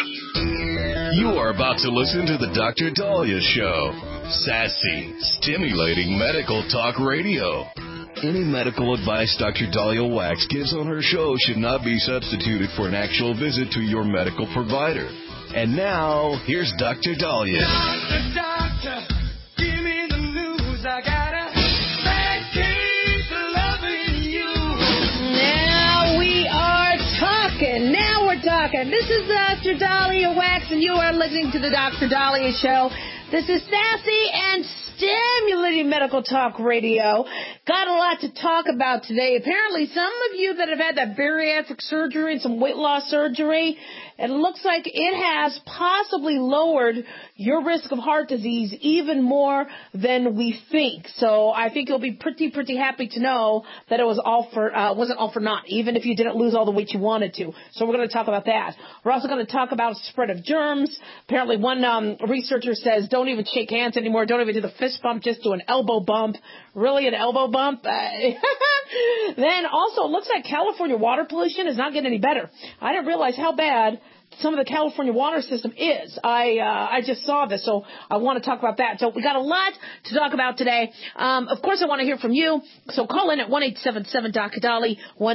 You are about to listen to the Dr. Dahlia Show. Sassy, stimulating medical talk radio. Any medical advice Dr. Dahlia Wax gives on her show should not be substituted for an actual visit to your medical provider. And now, here's Dr. Dahlia. Doctor, give me the news. I got a bad case of loving you. Now we are talking. Now we're talking. This is Dr. Dahlia Wax, and you are listening to the Dr. Dahlia Show. This is sassy and stimulating medical talk radio. Got a lot to talk about today. Apparently, some of you that have had that bariatric surgery and some weight loss surgery, it looks like it has possibly lowered your risk of heart disease even more than we think. So I think you'll be pretty happy to know that it was wasn't all for naught, even if you didn't lose all the weight you wanted to. So we're going to talk about that. We're also going to talk about spread of germs. Apparently, one researcher says don't even shake hands anymore. Don't even do the fist bump. Just do an elbow bump. Really, an elbow bump? Then also, it looks like California water pollution is not getting any better. I didn't realize how bad some of the California water system is. I just saw this, so I want to talk about that. So we got a lot to talk about today. Of course, I want to hear from you. So call in at 1-877-DOC-DALI,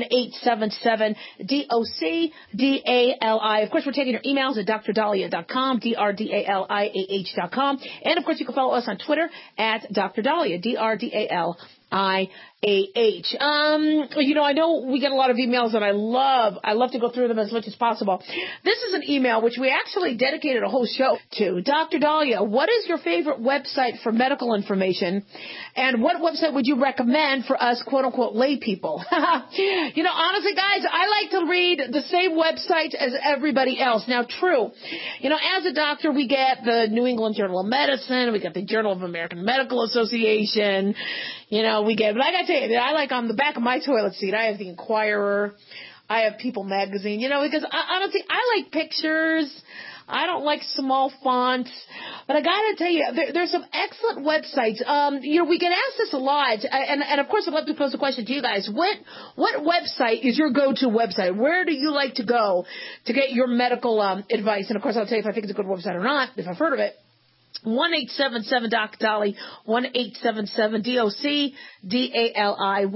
1-877-DOC-DALI. Of course, we're taking your emails at drdahlia.com, drdaliah.com. And, of course, you can follow us on Twitter at Dr. Dahlia, DRDALIAH. I know we get a lot of emails, and I love to go through them as much as possible. This is an email which we actually dedicated a whole show to. Dr. Dahlia, what is your favorite website for medical information, and what website would you recommend for us, quote-unquote, lay people? Honestly, guys, I like to read the same website as everybody else. Now, true, as a doctor, we get the New England Journal of Medicine, we get the Journal of American Medical Association, but I gotta tell you, I like on the back of my toilet seat, I have the Inquirer, I have People Magazine, because honestly, I like pictures. I don't like small fonts, but I gotta tell you, there's some excellent websites. We get asked this a lot, and of course I'd love to pose a question to you guys. What website is your go-to website? Where do you like to go to get your medical advice? And of course I'll tell you if I think it's a good website or not, if I've heard of it. 1-877-DOC-DALI, 1-877-DOC-DALI,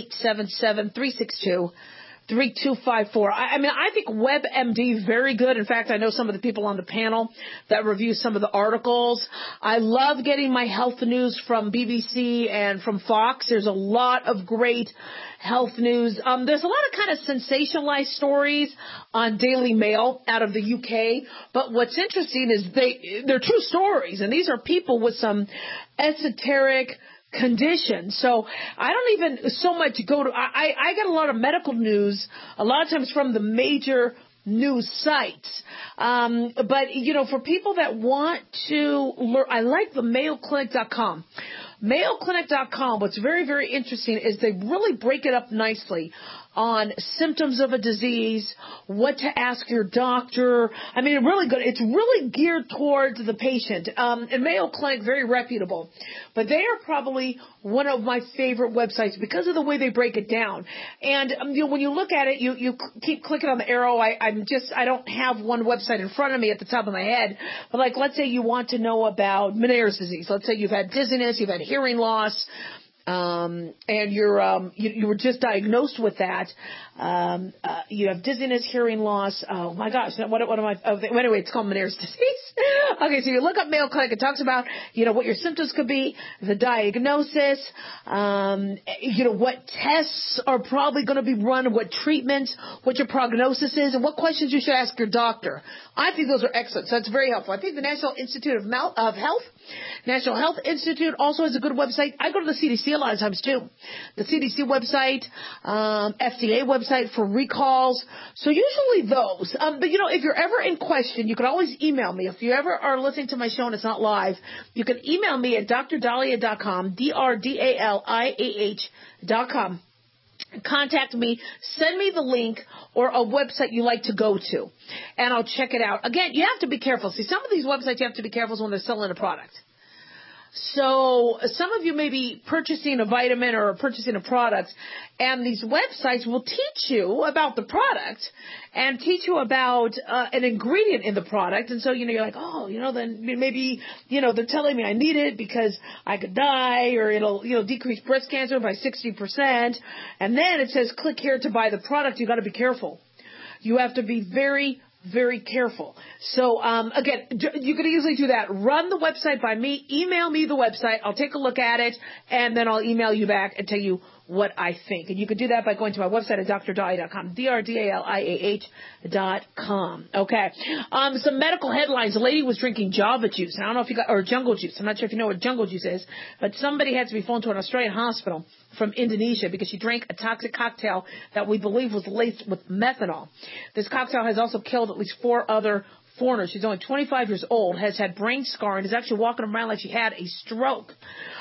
1-877-362-3254. I think WebMD, very good. In fact, I know some of the people on the panel that review some of the articles. I love getting my health news from BBC and from Fox. There's a lot of great health news. There's a lot of kind of sensationalized stories on Daily Mail out of the UK. But what's interesting is they're true stories, and these are people with some esoteric conditions. So I don't even so much go to, I get a lot of medical news, a lot of times from the major news sites. But for people that want to learn, I like the MayoClinic.com. MayoClinic.com, what's very, very interesting is they really break it up nicely on symptoms of a disease, what to ask your doctor. Really good. It's really geared towards the patient. And Mayo Clinic, very reputable. But they are probably one of my favorite websites because of the way they break it down. And when you look at it, you keep clicking on the arrow. I don't have one website in front of me at the top of my head. But let's say you want to know about Meniere's disease. Let's say you've had dizziness, you've had hearing loss, and you were just diagnosed with that. You have dizziness, hearing loss. Oh my gosh, what am I? Anyway, it's called Meniere's disease. Okay, so you look up Mayo Clinic. It talks about what your symptoms could be, the diagnosis, what tests are probably going to be run, what treatments, what your prognosis is, and what questions you should ask your doctor. I think those are excellent. So that's very helpful. I think the National Institute of Health, National Health Institute also has a good website. I go to the CDC a lot of times too. The CDC website, FDA website for recalls. So usually those. But if you're ever in question, you can always email me. If you ever are listening to my show and it's not live, you can email me at drdahlia.com, drdaliah.com. Contact me, send me the link or a website you like to go to, and I'll check it out. Again, you have to be careful. See, some of these websites you have to be careful when they're selling a product. So some of you may be purchasing a vitamin or purchasing a product, and these websites will teach you about the product and teach you about an ingredient in the product. And so, you're like, oh, then maybe, they're telling me I need it because I could die, or it'll, decrease breast cancer by 60%. And then it says, click here to buy the product. You got to be careful. You have to be very, very careful. So, again, you could easily do that. Run the website by me. Email me the website. I'll take a look at it, and then I'll email you back and tell you what I think. And you can do that by going to my website at drdaliah.com, DRDALIAH.com. Okay. Some medical headlines. A lady was drinking Java juice. I don't know if or jungle juice. I'm not sure if you know what jungle juice is, but somebody had to be flown to an Australian hospital from Indonesia because she drank a toxic cocktail that we believe was laced with methanol. This cocktail has also killed at least 4 other foreigners. She's only 25 years old, has had brain scar, and is actually walking around like she had a stroke.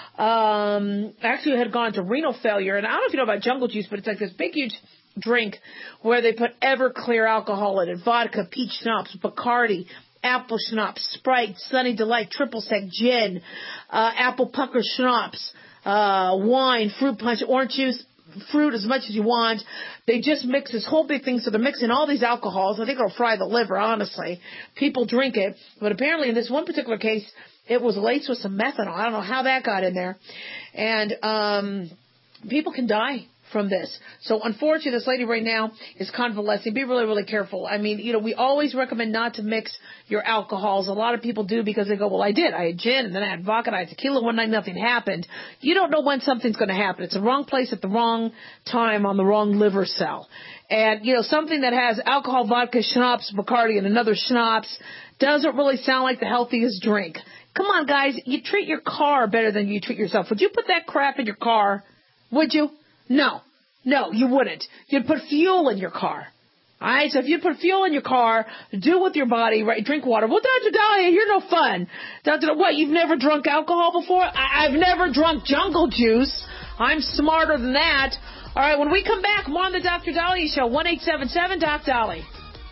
Actually had gone to renal failure. And I don't know if you know about jungle juice, but it's like this big, huge drink where they put Everclear alcohol in it, vodka, peach schnapps, Bacardi, apple schnapps, Sprite, Sunny Delight, triple sec gin, apple pucker schnapps, wine, fruit punch, orange juice, fruit as much as you want. They just mix this whole big thing, so they're mixing all these alcohols. I think it'll fry the liver, honestly. People drink it, but apparently in this one particular case, it was laced with some methanol. I don't know how that got in there. And people can die from this. So unfortunately, this lady right now is convalescing. Be really, really careful. I mean, we always recommend not to mix your alcohols. A lot of people do because they go, well, I did. I had gin, and then I had vodka, and I had tequila one night, nothing happened. You don't know when something's going to happen. It's the wrong place at the wrong time on the wrong liver cell. And, something that has alcohol, vodka, schnapps, Bacardi, and another schnapps doesn't really sound like the healthiest drink. Come on, guys. You treat your car better than you treat yourself. Would you put that crap in your car? Would you? No, you wouldn't. You'd put fuel in your car. All right, so if you put fuel in your car, do with your body, right? Drink water. Well, Dr. Daliah, you're no fun. What, you've never drunk alcohol before? I've never drunk jungle juice. I'm smarter than that. All right, when we come back, more on the Dr. Daliah Show, 1-877-DOC-DOLLY.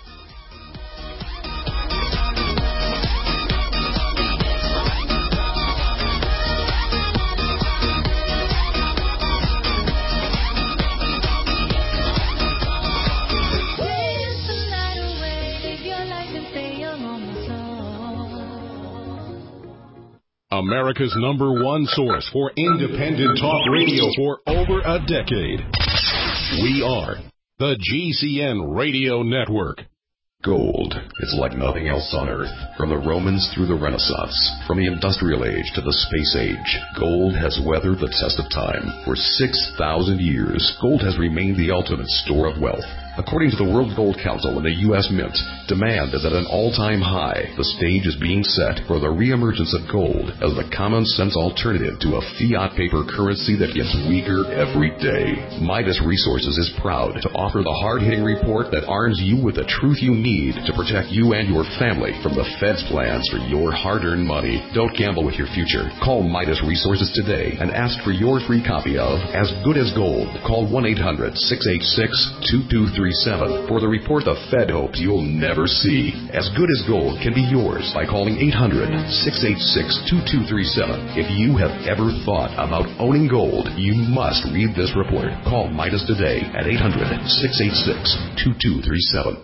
America's #1 source for independent talk radio for over a decade. We are the GCN Radio Network. Gold is like nothing else on Earth. From the Romans through the Renaissance, from the Industrial Age to the Space Age, gold has weathered the test of time. For 6,000 years, gold has remained the ultimate store of wealth. According to the World Gold Council and the U.S. Mint, demand is at an all-time high. The stage is being set for the reemergence of gold as the common-sense alternative to a fiat paper currency that gets weaker every day. Midas Resources is proud to offer the hard-hitting report that arms you with the truth you need to protect you and your family from the Fed's plans for your hard-earned money. Don't gamble with your future. Call Midas Resources today and ask for your free copy of As Good as Gold. Call 1-800-686-2237 for the report the Fed hopes you'll never see. As Good as Gold can be yours by calling 800-686-2237. If you have ever thought about owning gold, you must read this report. Call Midas today at 800-686-2237.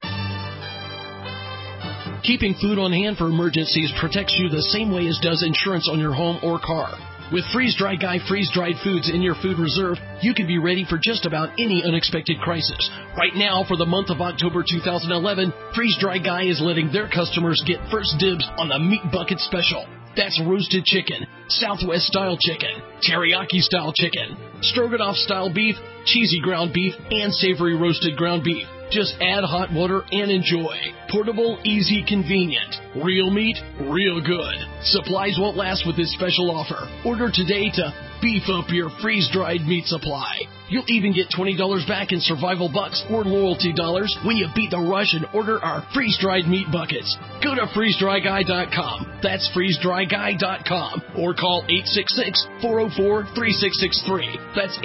Keeping food on hand for emergencies protects you the same way as does insurance on your home or car. With Freeze Dry Guy freeze-dried foods in your food reserve, you can be ready for just about any unexpected crisis. Right now, for the month of October 2011, Freeze Dry Guy is letting their customers get first dibs on the Meat Bucket Special. That's roasted chicken, Southwest-style chicken, teriyaki-style chicken, stroganoff-style beef, cheesy ground beef, and savory roasted ground beef. Just add hot water and enjoy. Portable, easy, convenient. Real meat, real good. Supplies won't last with this special offer. Order today to beef up your freeze-dried meat supply. You'll even get $20 back in survival bucks or loyalty dollars when you beat the rush and order our freeze-dried meat buckets. Go to freezedryguy.com. That's freezedryguy.com. Or call 866-404-3663. That's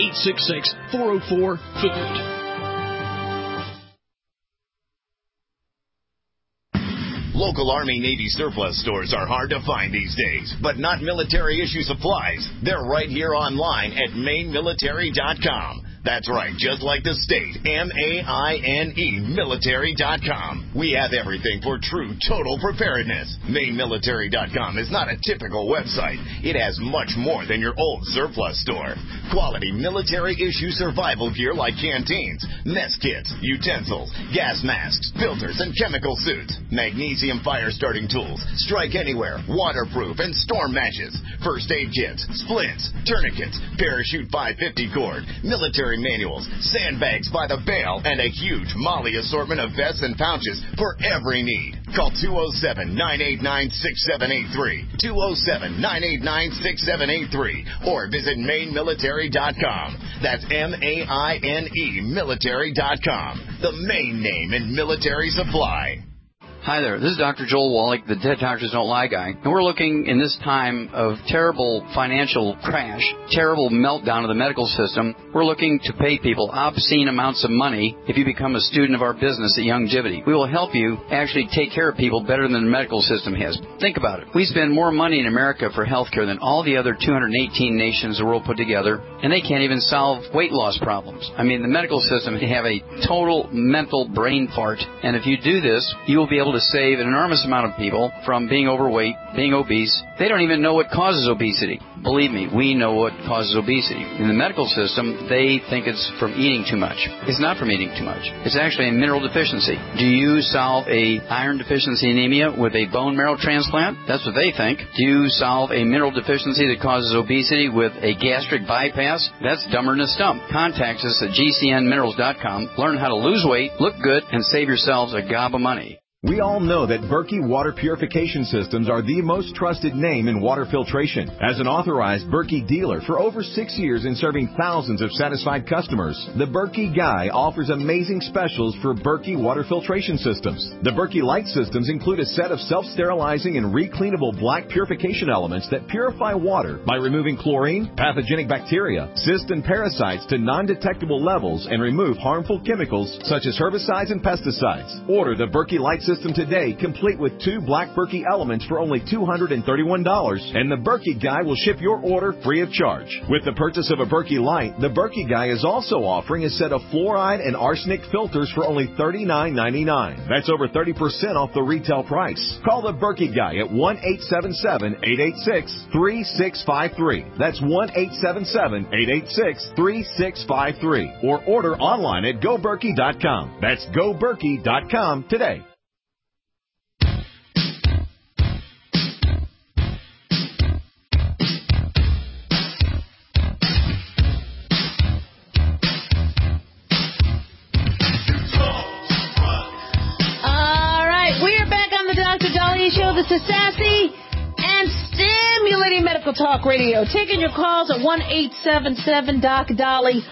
866-404-FOOD. Local Army Navy surplus stores are hard to find these days, but not military issue supplies. They're right here online at mainmilitary.com. That's right, just like the state, MAINE, military.com. We have everything for true total preparedness. MainMilitary.com is not a typical website. It has much more than your old surplus store. Quality military-issue survival gear like canteens, mess kits, utensils, gas masks, filters, and chemical suits. Magnesium fire-starting tools, strike anywhere, waterproof, and storm matches. First aid kits, splints, tourniquets, parachute 550 cord, military manuals, sandbags by the bale, and a huge Molly assortment of vests and pouches for every need. Call 207-989-6783, 207-989-6783, or visit mainmilitary.com. That's MAINE military.com. The main name in military supply. Hi there, this is Dr. Joel Wallach, the Dead Doctors Don't Lie guy, and we're looking in this time of terrible financial crash, terrible meltdown of the medical system, we're looking to pay people obscene amounts of money if you become a student of our business at Youngevity. We will help you actually take care of people better than the medical system has. Think about it. We spend more money in America for health care than all the other 218 nations the world put together, and they can't even solve weight loss problems. I mean, the medical system have a total mental brain fart, and if you do this, you will be able to save an enormous amount of people from being overweight, being obese. They don't even know what causes obesity. Believe me, we know what causes obesity. In the medical system, they think it's from eating too much. It's not from eating too much. It's actually a mineral deficiency. Do you solve a iron deficiency anemia with a bone marrow transplant? That's what they think. Do you solve a mineral deficiency that causes obesity with a gastric bypass? That's dumber than a stump. Contact us at gcnminerals.com. Learn how to lose weight, look good, and save yourselves a gob of money. We all know that Berkey Water Purification Systems are the most trusted name in water filtration. As an authorized Berkey dealer for over 6 years and serving thousands of satisfied customers, the Berkey Guy offers amazing specials for Berkey Water Filtration Systems. The Berkey Light Systems include a set of self-sterilizing and recleanable black purification elements that purify water by removing chlorine, pathogenic bacteria, cysts, and parasites to non-detectable levels and remove harmful chemicals such as herbicides and pesticides. Order the Berkey Light System today, complete with 2 black Berkey elements for only $231, and the Berkey Guy will ship your order free of charge. With the purchase of a Berkey Light, the Berkey Guy is also offering a set of fluoride and arsenic filters for only $39.99. That's over 30% off the retail price. Call the Berkey Guy at 1-877-886-3653. That's 1-877-886-3653. Or order online at GoBerkey.com. That's GoBerkey.com today. Show. This is Sassy and Stimulating Medical Talk Radio. Taking your calls at 1-877-DOC-DOLLY,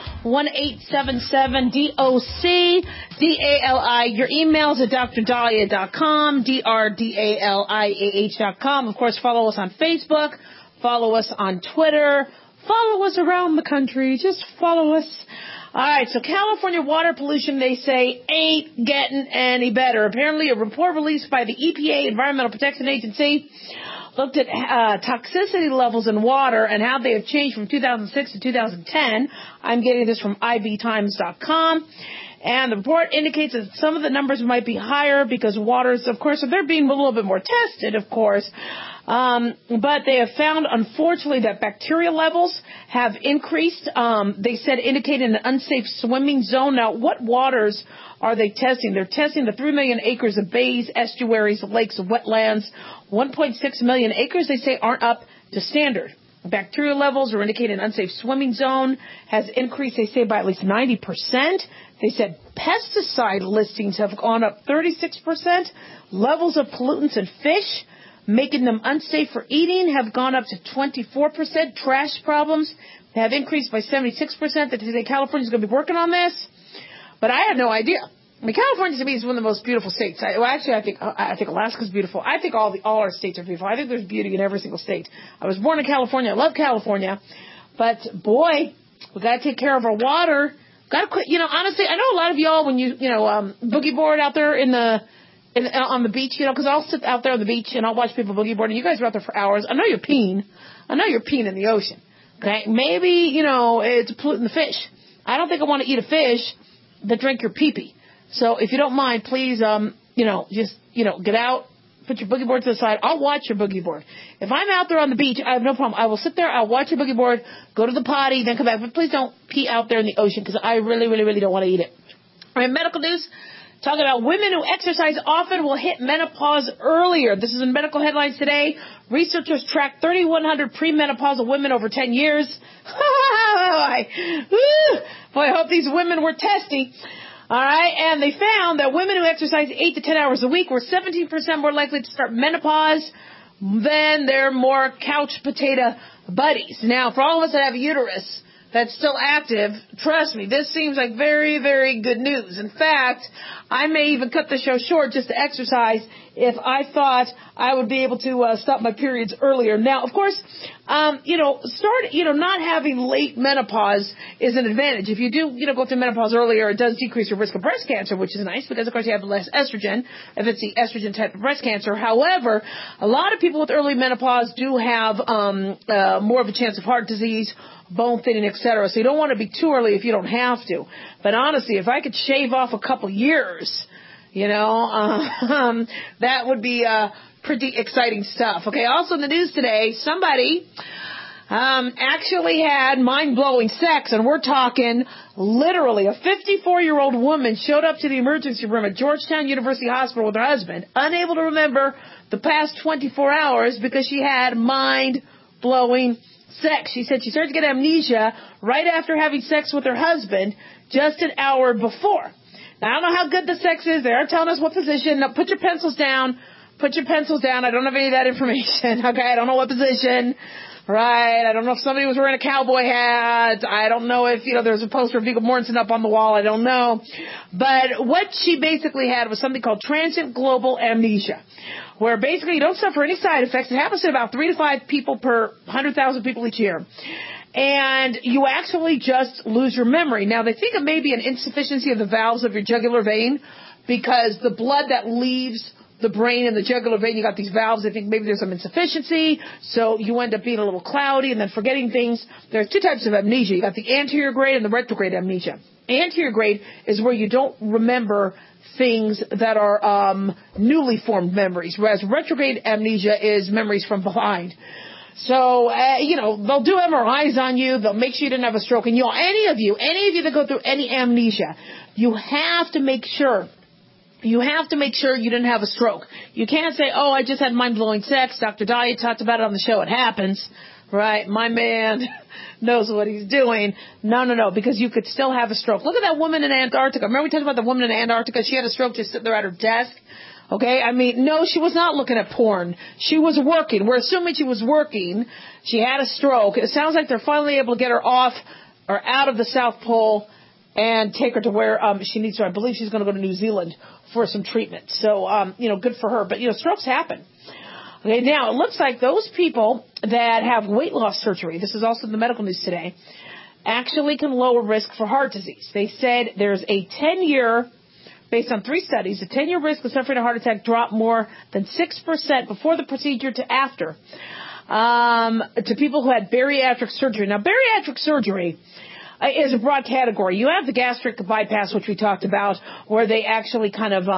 1-877-DOC-DALI. Your emails at drdaliah.com, drdaliah.com. Of course, follow us on Facebook. Follow us on Twitter. Follow us around the country. Just follow us. All right, so California water pollution, they say, ain't getting any better. Apparently, a report released by the EPA, Environmental Protection Agency, looked at toxicity levels in water and how they have changed from 2006 to 2010. I'm getting this from ivtimes.com. And the report indicates that some of the numbers might be higher because waters, of course, they're being a little bit more tested, of course. But they have found, unfortunately, that bacteria levels have increased. They said indicating an unsafe swimming zone. Now, what waters are they testing? They're testing the 3 million acres of bays, estuaries, lakes, wetlands. 1.6 million acres, they say, aren't up to standard. Bacteria levels are indicating an unsafe swimming zone has increased, they say, by at least 90%. They said pesticide listings have gone up 36%. Levels of pollutants in fish, making them unsafe for eating, have gone up to 24%. Trash problems have increased by 76%. They say California is going to be working on this. But I had no idea. I mean, California to me is one of the most beautiful states. I think Alaska's beautiful. I think all our states are beautiful. I think there's beauty in every single state. I was born in California. I love California. But, boy, we got to take care of our water. Got to quit. Honestly, I know a lot of y'all when you boogie board out there in the on the beach, because I'll sit out there on the beach and I'll watch people boogie board, and you guys are out there for hours. I know you're peeing. I know you're peeing in the ocean. Okay? Maybe, it's polluting the fish. I don't think I want to eat a fish that drank your pee-pee. So if you don't mind, please, just get out, put your boogie board to the side. I'll watch your boogie board. If I'm out there on the beach, I have no problem. I will sit there, I'll watch your boogie board, go to the potty, then come back. But please don't pee out there in the ocean, because I really, really, really don't want to eat it. All right, medical news. Talking about women who exercise often will hit menopause earlier. This is in medical headlines today. Researchers tracked 3,100 premenopausal women over 10 years. Boy, I hope these women were testy. All right, and they found that women who exercise 8 to 10 hours a week were 17% more likely to start menopause than their more couch potato buddies. Now, for all of us that have a uterus that's still active, trust me, this seems like very, very good news. In fact, I may even cut the show short just to exercise if I thought I would be able to stop my periods earlier. Now, of course, not having late menopause is an advantage. If you do, go through menopause earlier, it does decrease your risk of breast cancer, which is nice because, of course, you have less estrogen if it's the estrogen type of breast cancer. However, a lot of people with early menopause do have more of a chance of heart disease, bone thinning, etc. So you don't want to be too early if you don't have to. But honestly, if I could shave off a couple years, that would be pretty exciting stuff. Okay, also in the news today, somebody actually had mind-blowing sex, and we're talking literally a 54-year-old woman showed up to the emergency room at Georgetown University Hospital with her husband, unable to remember the past 24 hours because she had mind-blowing sex. She said she started to get amnesia right after having sex with her husband just an hour before. Now, I don't know how good the sex is. They are telling us what position. Now, put your pencils down. Put your pencils down. I don't have any of that information. Okay, I don't know what position. Right. I don't know if somebody was wearing a cowboy hat. I don't know if, there's a poster of Viggo Mortensen up on the wall. I don't know. But what she basically had was something called transient global amnesia, where basically you don't suffer any side effects. It happens to about 3 to 5 people per 100,000 people each year. And you actually just lose your memory. Now, they think it may be an insufficiency of the valves of your jugular vein, because the blood that leaves the brain and the jugular vein, you got these valves. They think maybe there's some insufficiency, so you end up being a little cloudy and then forgetting things. There's 2 types of amnesia. You got the anterior grade and the retrograde amnesia. Anterior grade is where you don't remember things that are newly formed memories, whereas retrograde amnesia is memories from behind. So, they'll do MRIs on you. They'll make sure you didn't have a stroke. And any of you that go through any amnesia, you have to make sure you didn't have a stroke. You can't say, oh, I just had mind-blowing sex. Dr. Dahlia talked about it on the show. It happens. Right? My man knows what he's doing. No, because you could still have a stroke. Look at that woman in Antarctica. Remember we talked about the woman in Antarctica? She had a stroke just sitting there at her desk. Okay, no, she was not looking at porn. She was working. We're assuming she was working. She had a stroke. It sounds like they're finally able to get her off or out of the South Pole and take her to where she needs to. I believe she's going to go to New Zealand for some treatment. So, good for her. But, strokes happen. Okay, now it looks like those people that have weight loss surgery, this is also in the medical news today, actually can lower risk for heart disease. They said there's a 10-year, based on 3 studies, the 10-year risk of suffering a heart attack dropped more than 6% before the procedure to after, to people who had bariatric surgery. Now, bariatric surgery is a broad category. You have the gastric bypass, which we talked about, where they actually kind of,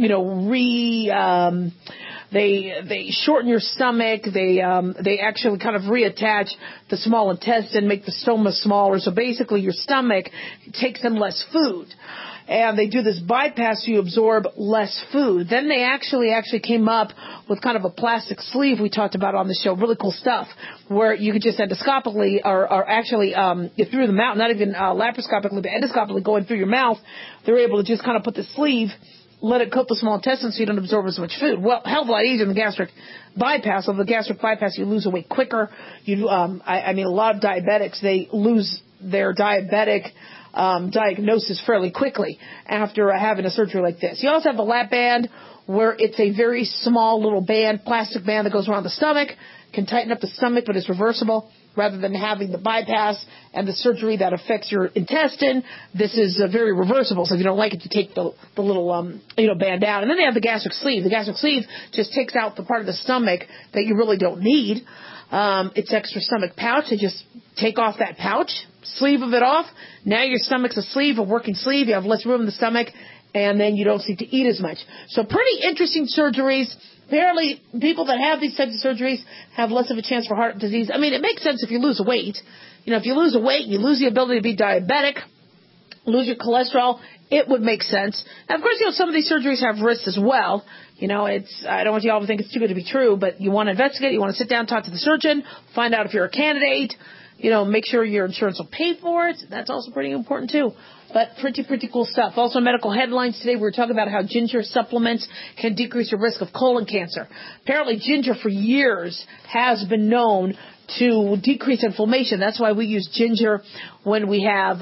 they shorten your stomach. They actually kind of reattach the small intestine, make the stoma smaller. So basically, your stomach takes in less food. And they do this bypass so you absorb less food. Then they actually came up with kind of a plastic sleeve we talked about on the show. Really cool stuff, where you could just endoscopically or actually through the mouth, not even laparoscopically, but endoscopically going through your mouth. They're able to just kind of put the sleeve, let it coat the small intestine so you don't absorb as much food. Well, hell of a lot easier than the gastric bypass. Of the gastric bypass, you lose weight quicker. A lot of diabetics, they lose their diabetic diagnosis fairly quickly after having a surgery like this. You also have the lap band, where it's a very small little band, plastic band that goes around the stomach, can tighten up the stomach, but it's reversible. rather than having the bypass and the surgery that affects your intestine. This is very reversible. So if you don't like it, you take the little, band out. And then they have the gastric sleeve. The gastric sleeve just takes out the part of the stomach that you really don't need. It's extra stomach pouch. They just take off that pouch, sleeve of it off. Now your stomach's a sleeve, a working sleeve. You have less room in the stomach, and then you don't seem to eat as much. So pretty interesting surgeries. Apparently, people that have these types of surgeries have less of a chance for heart disease. I mean, it makes sense if you lose weight. If you lose weight, you lose the ability to be diabetic, lose your cholesterol, it would make sense. And of course, some of these surgeries have risks as well. I don't want you all to think it's too good to be true, but you want to investigate, you want to sit down, talk to the surgeon, find out if you're a candidate, make sure your insurance will pay for it. That's also pretty important too. But pretty cool stuff. Also, medical headlines today, we were talking about how ginger supplements can decrease your risk of colon cancer. Apparently, ginger for years has been known to decrease inflammation. That's why we use ginger when we have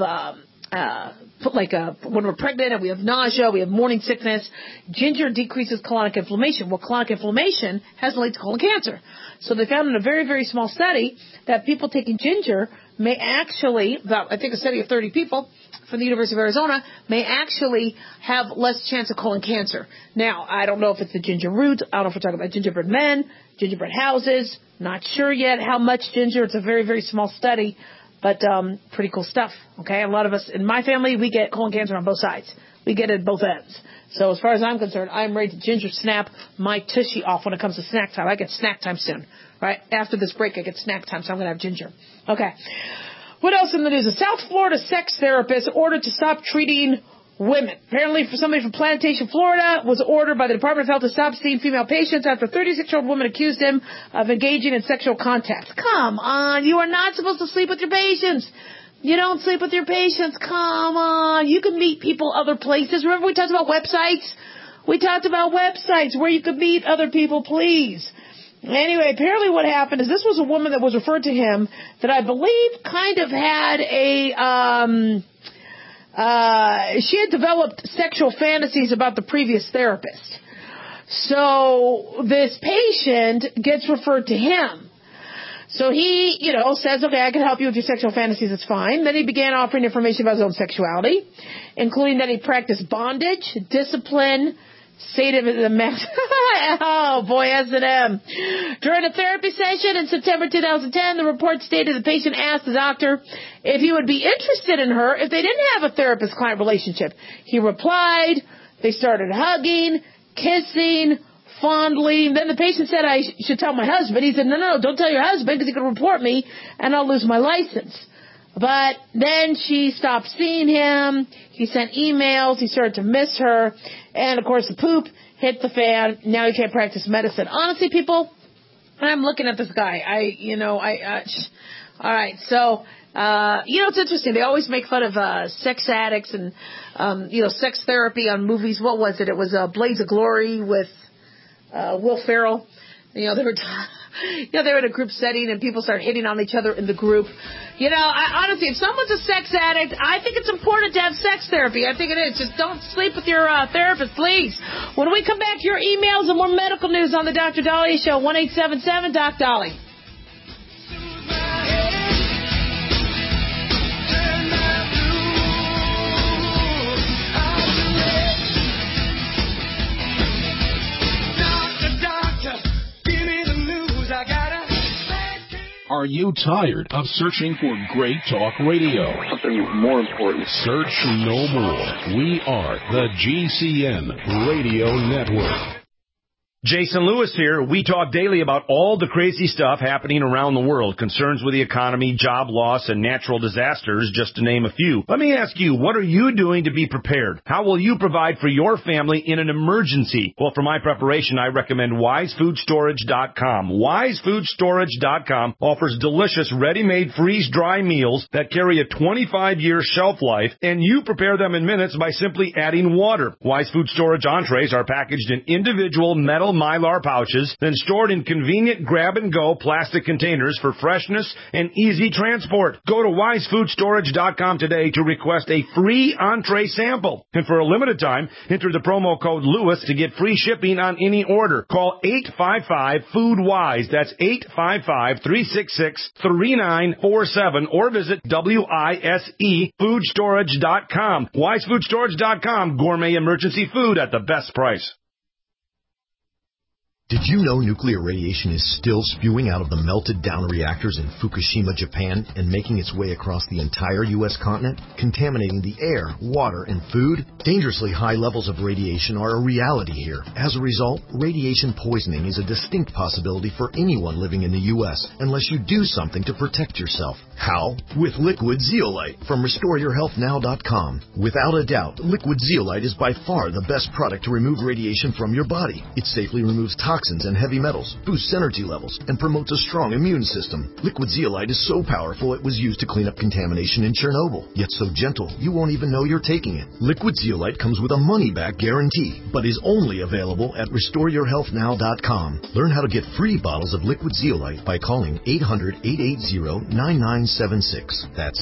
when we're pregnant and we have nausea, we have morning sickness. Ginger decreases colonic inflammation. Well, colonic inflammation has linked to colon cancer. So they found in a very, very small study that people taking ginger may actually, I think a study of 30 people from the University of Arizona, may actually have less chance of colon cancer. Now, I don't know if it's the ginger root. I don't know if we're talking about gingerbread men, gingerbread houses. Not sure yet how much ginger. It's a very, very small study. But pretty cool stuff, okay? A lot of us in my family, we get colon cancer on both sides. We get it at both ends. So as far as I'm concerned, I'm ready to ginger snap my tushy off when it comes to snack time. I get snack time soon, right? After this break, I get snack time, so I'm going to have ginger. Okay. What else in the news? A South Florida sex therapist ordered to stop treating women. Apparently, somebody from Plantation, Florida, was ordered by the Department of Health to stop seeing female patients after a 36-year-old woman accused him of engaging in sexual contact. Come on. You are not supposed to sleep with your patients. You don't sleep with your patients. Come on. You can meet people other places. Remember we talked about websites? We talked about websites where you could meet other people, please. Anyway, apparently what happened is this was a woman that was referred to him that I believe kind of had she had developed sexual fantasies about the previous therapist. So this patient gets referred to him. So he, says, okay, I can help you with your sexual fantasies, it's fine. Then he began offering information about his own sexuality, including that he practiced bondage, discipline, sadism, oh boy, S&M. During a therapy session in September 2010, the report stated the patient asked the doctor if he would be interested in her if they didn't have a therapist-client relationship. He replied, they started hugging, kissing, fondling. Then the patient said, I should tell my husband. He said, no, don't tell your husband because he could report me and I'll lose my license. But then she stopped seeing him. He sent emails. He started to miss her. And, of course, the poop hit the fan. Now he can't practice medicine. Honestly, people, I'm looking at this guy. All right. So, it's interesting. They always make fun of sex addicts and, sex therapy on movies. What was it? It was Blades of Glory with Will Ferrell. They were in a group setting and people start hitting on each other in the group. Honestly, if someone's a sex addict, I think it's important to have sex therapy. I think it is. Just don't sleep with your therapist, please. When we come back, your emails and more medical news on the Dr. Dahlia Show, 1-877-DOC-DOLLY. Are you tired of searching for great talk radio? Something more important. Search no more. We are the GCN Radio Network. Jason Lewis here. We talk daily about all the crazy stuff happening around the world, concerns with the economy, job loss, and natural disasters, just to name a few. Let me ask you, what are you doing to be prepared? How will you provide for your family in an emergency? Well, for my preparation, I recommend WiseFoodStorage.com. WiseFoodStorage.com offers delicious, ready-made, freeze-dry meals that carry a 25-year shelf life, and you prepare them in minutes by simply adding water. Wise Food Storage entrees are packaged in individual metal fill Mylar pouches, then stored in convenient grab-and-go plastic containers for freshness and easy transport. Go to wisefoodstorage.com today to request a free entree sample. And for a limited time, enter the promo code Lewis to get free shipping on any order. Call 855-FOOD-WISE. That's 855-366-3947 or visit WISEfoodstorage.com. Wisefoodstorage.com. Gourmet emergency food at the best price. Did you know nuclear radiation is still spewing out of the melted down reactors in Fukushima, Japan, and making its way across the entire U.S. continent, contaminating the air, water, and food? Dangerously high levels of radiation are a reality here. As a result, radiation poisoning is a distinct possibility for anyone living in the U.S. unless you do something to protect yourself. How? With Liquid Zeolite from RestoreYourHealthNow.com. Without a doubt, Liquid Zeolite is by far the best product to remove radiation from your body. It safely removes toxins and heavy metals, boosts energy levels, and promotes a strong immune system. Liquid Zeolite is so powerful it was used to clean up contamination in Chernobyl, yet so gentle you won't even know you're taking it. Liquid Zeolite comes with a money-back guarantee, but is only available at RestoreYourHealthNow.com. Learn how to get free bottles of Liquid Zeolite by calling 800-880-9976. That's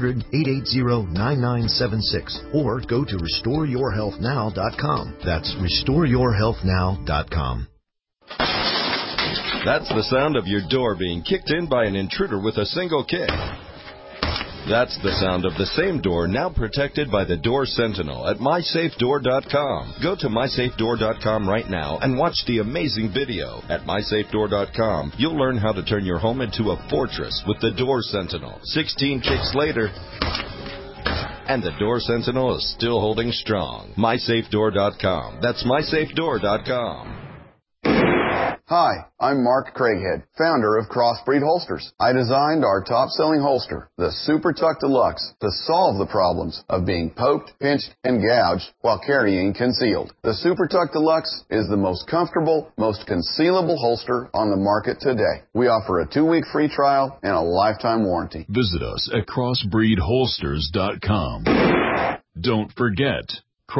800-880-9976. Or go to RestoreYourHealthNow.com. That's RestoreYourHealthNow.com. That's the sound of your door being kicked in by an intruder with a single kick. That's the sound of the same door now protected by the Door Sentinel at MySafeDoor.com. Go to MySafeDoor.com right now and watch the amazing video. At MySafeDoor.com, you'll learn how to turn your home into a fortress with the Door Sentinel. 16 kicks later, and the Door Sentinel is still holding strong. MySafeDoor.com. That's MySafeDoor.com. Hi, I'm Mark Craighead, founder of Crossbreed Holsters. I designed our top-selling holster, the Super Tuck Deluxe, to solve the problems of being poked, pinched, and gouged while carrying concealed. The Super Tuck Deluxe is the most comfortable, most concealable holster on the market today. We offer a 2-week free trial and a lifetime warranty. Visit us at crossbreedholsters.com. Don't forget,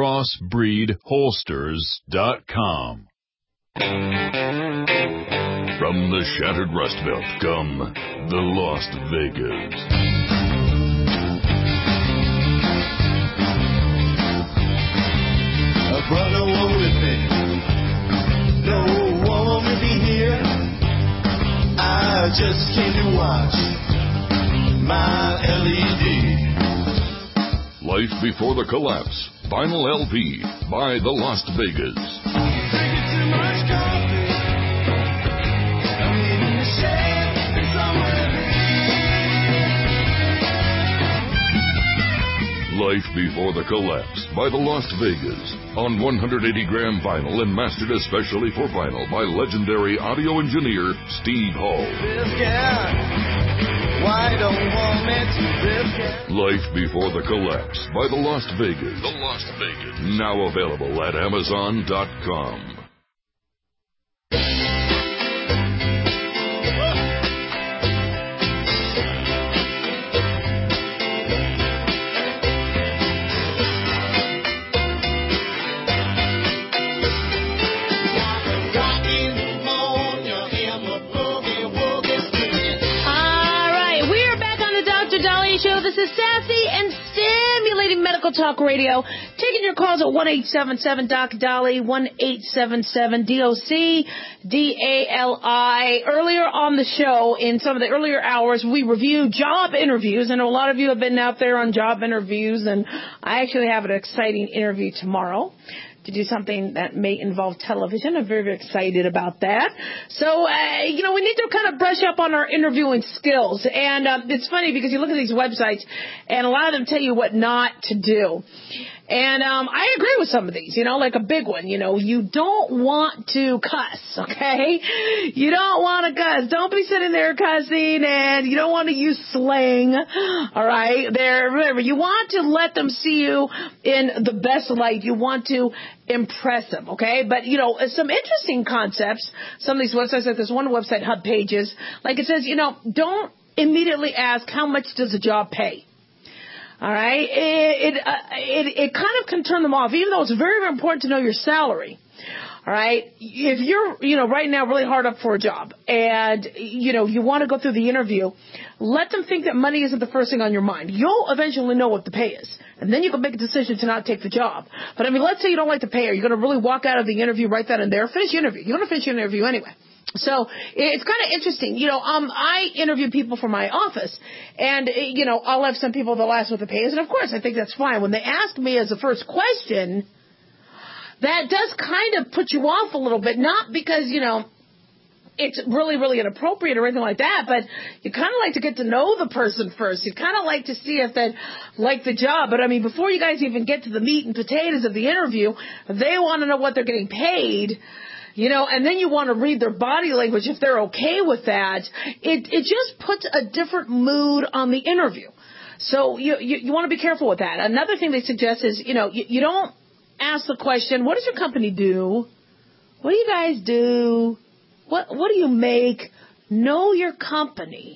crossbreedholsters.com. From the shattered Rust Belt come the Lost Vegas. I brought no one with me. No one with me here. I just came to watch my LED. Life Before the Collapse. Vinyl LP by the Lost Vegas. Drinking too much coffee. I'm in the shade and somewhere Life Before the Collapse by the Lost Vegas on 180-gram vinyl and mastered especially for vinyl by legendary audio engineer Steve Hall. this guy. Why don't want me to this guy? Life Before the Collapse by the Lost Vegas. The Lost Vegas. Now available at Amazon.com. This is Sassy and Stimulating Medical Talk Radio. Taking your calls at 1-877-DOC-DOLLY, 1-877-DOC-DALI. Earlier on the show, in some of the earlier hours, we reviewed job interviews. I know a lot of you have been out there on job interviews, and I actually have an exciting interview tomorrow to do something that may involve television. I'm very, very excited about that. So, we need to kind of brush up on our interviewing skills. And it's funny because you look at these websites and a lot of them tell you what not to do. And I agree with some of these, like a big one. You don't want to cuss, okay? You don't want to cuss. Don't be sitting there cussing, and you don't want to use slang, all right? Remember, you want to let them see you in the best light. You want to impress them, okay? But, some interesting concepts, some of these websites, like this one website, Hub Pages, like it says, don't immediately ask how much does a job pay. All right, it kind of can turn them off, even though it's very, very important to know your salary. All right. If you're, right now really hard up for a job and, you want to go through the interview, let them think that money isn't the first thing on your mind. You'll eventually know what the pay is. And then you can make a decision to not take the job. But let's say you don't like the pay. Are you going to really walk out of the interview right then and there? Finish your interview. You're going to finish your interview anyway. So it's kind of interesting. I interview people for my office and, I'll have some people that'll ask what the pay is. And of course, I think that's fine. When they ask me as the first question, that does kind of put you off a little bit, not because, it's really, really inappropriate or anything like that, but you kind of like to get to know the person first. You kind of like to see if they like the job. But, before you guys even get to the meat and potatoes of the interview, they want to know what they're getting paid. And then you want to read their body language if they're okay with that. It just puts a different mood on the interview. So you want to be careful with that. Another thing they suggest is, you don't ask the question, what does your company do? What do you guys do? What do you make? Know your company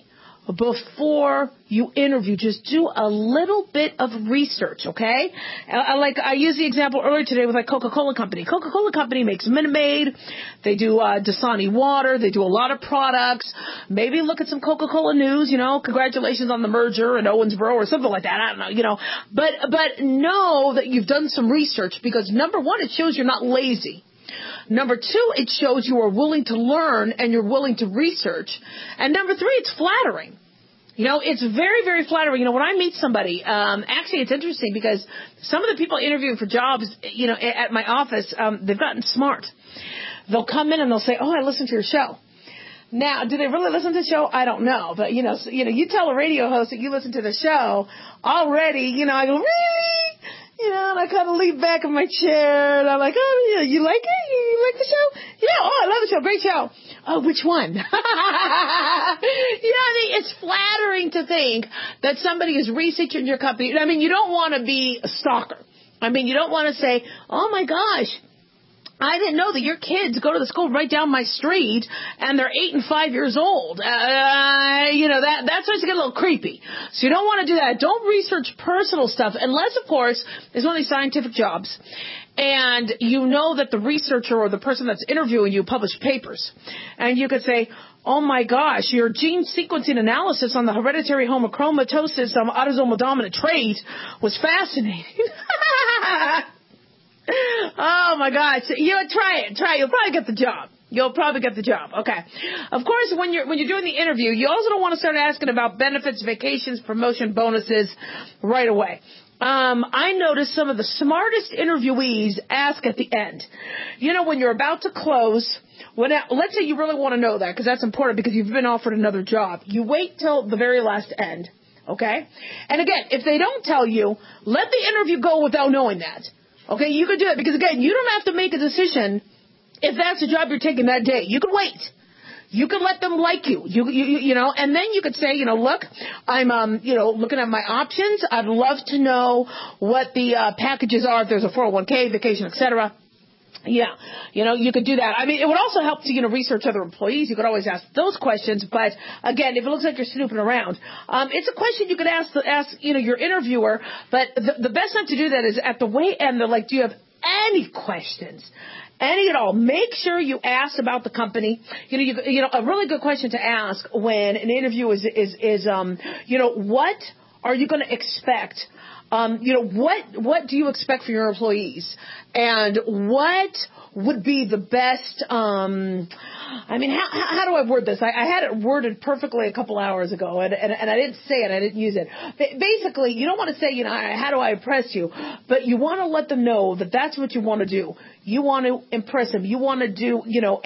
before you interview. Just do a little bit of research, okay? I used the example earlier today with Coca-Cola Company. Coca-Cola Company makes Minute Maid. They do Dasani water. They do a lot of products. Maybe look at some Coca-Cola news, congratulations on the merger in Owensboro or something like that. I don't know, But know that you've done some research because, number one, it shows you're not lazy. Number two, it shows you are willing to learn and you're willing to research. And number three, it's flattering. It's very, very flattering. When I meet somebody, actually it's interesting because some of the people interviewing for jobs, at my office, they've gotten smart. They'll come in and they'll say, I listened to your show. Now, do they really listen to the show? I don't know. But, you tell a radio host that you listen to the show already, I go, really? And I kind of lean back in my chair, and I'm like, oh, yeah, you like it? You like the show? Yeah, I love the show. Great show. Oh, which one? It's flattering to think that somebody is researching your company. You don't want to be a stalker. You don't want to say, oh, my gosh, I didn't know that your kids go to the school right down my street and they're 8 and 5 years old. That starts to get a little creepy. So you don't want to do that. Don't research personal stuff unless, of course, it's one of these scientific jobs. And you know that the researcher or the person that's interviewing you published papers. And you could say, oh, my gosh, your gene sequencing analysis on the hereditary homochromatosis autosomal dominant trait was fascinating. Oh, my gosh. Try it. You'll probably get the job. Okay. Of course, when you're doing the interview, you also don't want to start asking about benefits, vacations, promotion, bonuses right away. I noticed some of the smartest interviewees ask at the end. When you're about to close, let's say you really want to know that because that's important because you've been offered another job. You wait till the very last end. Okay. And again, if they don't tell you, let the interview go without knowing that. Okay, you can do it because, again, you don't have to make a decision if that's the job you're taking that day. You can wait. You can let them like you. And then you could say, look, I'm, looking at my options. I'd love to know what the packages are, if there's a 401k, vacation, etc. Yeah, you could do that. It would also help to, research other employees. You could always ask those questions. But again, if it looks like you're snooping around, it's a question you could ask, your interviewer. But the best time to do that is at the way end. They're like, do you have any questions? Any at all? Make sure you ask about the company. A really good question to ask when an interview is what are you going to expect? What do you expect from your employees? And what would be the best, how do I word this? I had it worded perfectly a couple hours ago, and I didn't say it, I didn't use it. Basically, you don't want to say, how do I impress you? But you want to let them know that that's what you want to do. You want to impress them. You want to do,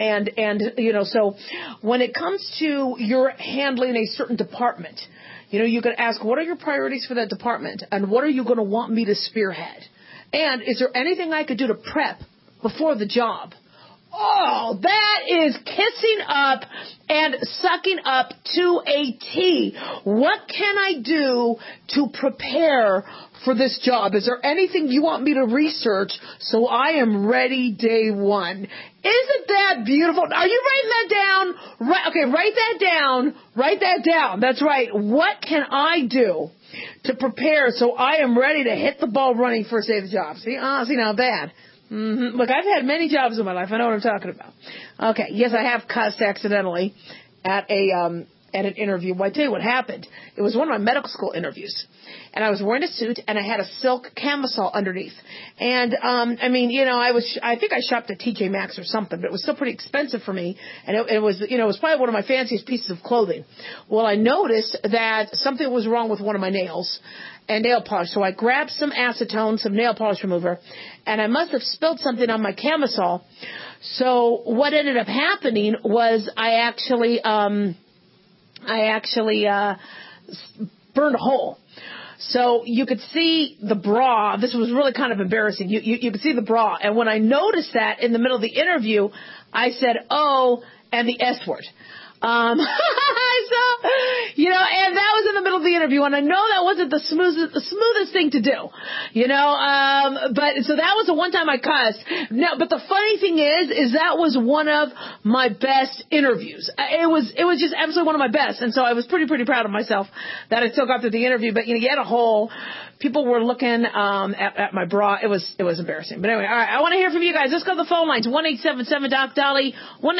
so when it comes to your handling a certain department, you could ask, what are your priorities for that department? And what are you going to want me to spearhead? And is there anything I could do to prep before the job? Oh, that is kissing up and sucking up to a T. What can I do to prepare for this job? Is there anything you want me to research so I am ready day one? Isn't that beautiful? Are you writing that down? Right, okay, write that down. Write that down. That's right. What can I do to prepare so I am ready to hit the ball running first day of the job? See now bad. Mm-hmm. Look, I've had many jobs in my life. I know what I'm talking about. Okay. Yes, I have cussed accidentally at an interview. Well, I tell you what happened. It was one of my medical school interviews. And I was wearing a suit, and I had a silk camisole underneath. And, I think I shopped at TJ Maxx or something, but it was still pretty expensive for me. And it was probably one of my fanciest pieces of clothing. Well, I noticed that something was wrong with one of my nails and nail polish. So I grabbed some acetone, some nail polish remover, and I must have spilled something on my camisole. So what ended up happening was I actually burned a hole. So you could see the bra. This was really kind of embarrassing. You could see the bra. And when I noticed that in the middle of the interview, I said, oh, and the S word. And that was in the middle of the interview, and I know that wasn't the smoothest thing to do, but so that was the one time I cussed. No, but the funny thing is that was one of my best interviews. It was just absolutely one of my best, and so I was pretty proud of myself that I still got through the interview. But you had a hole. People were looking at my bra. It was embarrassing. But anyway, all right, I want to hear from you guys. Let's go to the phone lines. 1-877-DOC-DOLLY,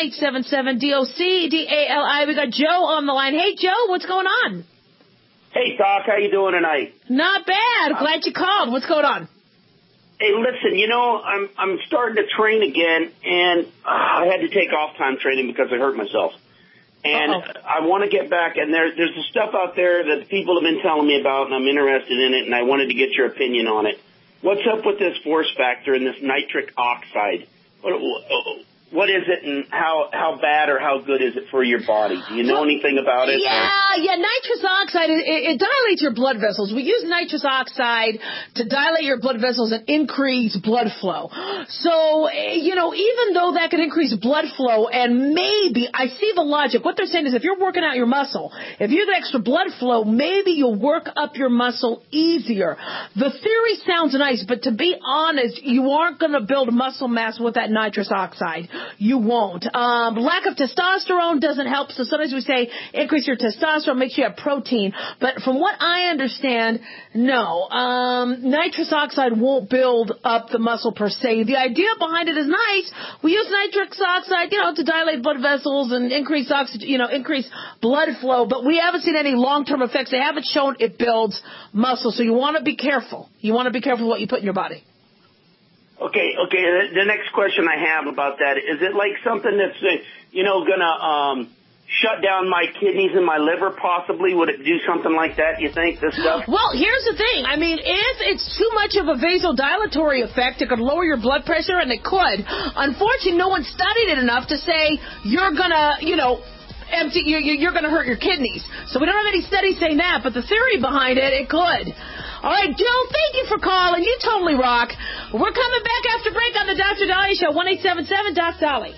1-877-DOC-DALI. We got Joe on the line. Hey, Joe, what's going on? Hey, Doc, how you doing tonight? Not bad. Glad you called. What's going on? Hey, listen, I'm starting to train again, and I had to take off time training because I hurt myself. And I want to get back, and there's the stuff out there that people have been telling me about, and I'm interested in it, and I wanted to get your opinion on it. What's up with this force factor and this nitric oxide? What is it, and how bad or how good is it for your body? Do you know anything about it? Yeah, nitrous oxide, it dilates your blood vessels. We use nitrous oxide to dilate your blood vessels and increase blood flow. So, even though that can increase blood flow, and maybe, I see the logic. What they're saying is if you're working out your muscle, if you have extra blood flow, maybe you'll work up your muscle easier. The theory sounds nice, but to be honest, you aren't going to build muscle mass with that nitrous oxide. You won't. Lack of testosterone doesn't help. So sometimes we say increase your testosterone, make sure you have protein. But from what I understand, no. Nitrous oxide won't build up the muscle per se. The idea behind it is nice. We use nitrous oxide, to dilate blood vessels and increase increase blood flow. But we haven't seen any long-term effects. They haven't shown it builds muscle. So you want to be careful. You want to be careful what you put in your body. Okay. The next question I have about that, is it like something that's, gonna shut down my kidneys and my liver possibly? Would it do something like that, you think, this stuff? Well, here's the thing. If it's too much of a vasodilatory effect, it could lower your blood pressure, and it could. Unfortunately, no one studied it enough to say you're gonna, you're gonna hurt your kidneys. So we don't have any studies saying that, but the theory behind it could. All right, Joe, thank you for calling. You totally rock. We're coming back after break on the Dr. Dolly Show, 1-877-DOC-DOLLY.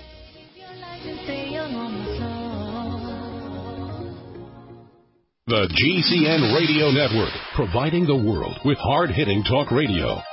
The GCN Radio Network, providing the world with hard-hitting talk radio.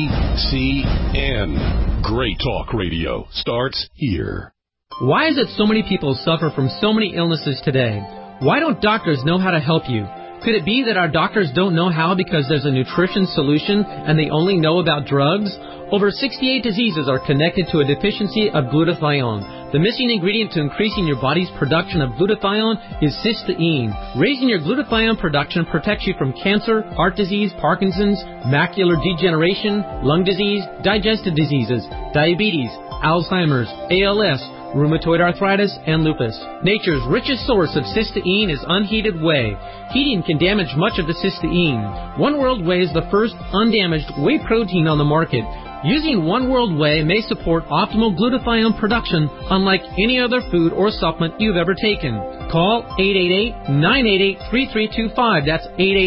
GCN. Great talk radio starts here. Why is it so many people suffer from so many illnesses today? Why don't doctors know how to help you? Could it be that our doctors don't know how because there's a nutrition solution and they only know about drugs? Over 68 diseases are connected to a deficiency of glutathione. The missing ingredient to increasing your body's production of glutathione is cysteine. Raising your glutathione production protects you from cancer, heart disease, Parkinson's, macular degeneration, lung disease, digestive diseases, diabetes, Alzheimer's, ALS, rheumatoid arthritis, and lupus. Nature's richest source of cysteine is unheated whey. Heating can damage much of the cysteine. One World Whey is the first undamaged whey protein on the market. Using One World Whey may support optimal glutathione production unlike any other food or supplement you've ever taken. Call 888-988-3325. That's